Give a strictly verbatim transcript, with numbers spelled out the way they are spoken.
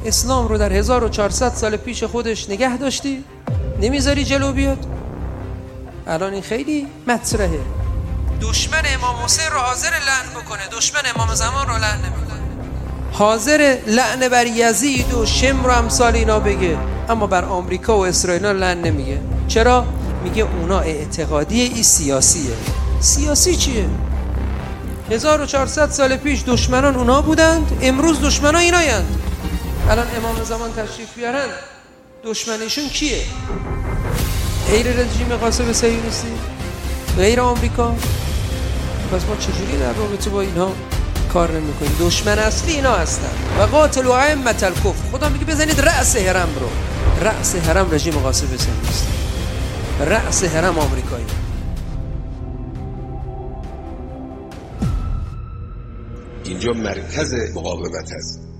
اسلام رو در هزار و چهارصد سال پیش خودش نگه داشتی؟ نمیذاری جلو بیاد؟ الان این خیلی مطرحه. دشمن امام حسین رو حاضر لعن بکنه، دشمن امام زمان رو لعن نمیکنه. حاضر لعن بر یزید و شمر و امثال اینا بگه، اما بر آمریکا و اسرائیل لعن نمیگه. چرا؟ میگه اونا اعتقادیه، ای سیاسیه. سیاسی چیه؟ هزار و چهارصد سال پیش دشمنان اونا بودند، امروز دشمنان اینایند. الان امام زمان تشریف بیارن، دشمنشون کیه؟ غیر رژیم قاسم صهیونیستی؟ غیر آمریکا؟ پس ما چجوری در رابطه با اینها کار نمی کنیم؟ دشمن اصلی اینا هستن. و قاتلوا ائمة الکفر. خدا میگه بزنید رأس حرم رو. رأس حرم رژیم قاسم صهیونیستی، رأس حرم آمریکایی. اینجا مرکز مقاومت است.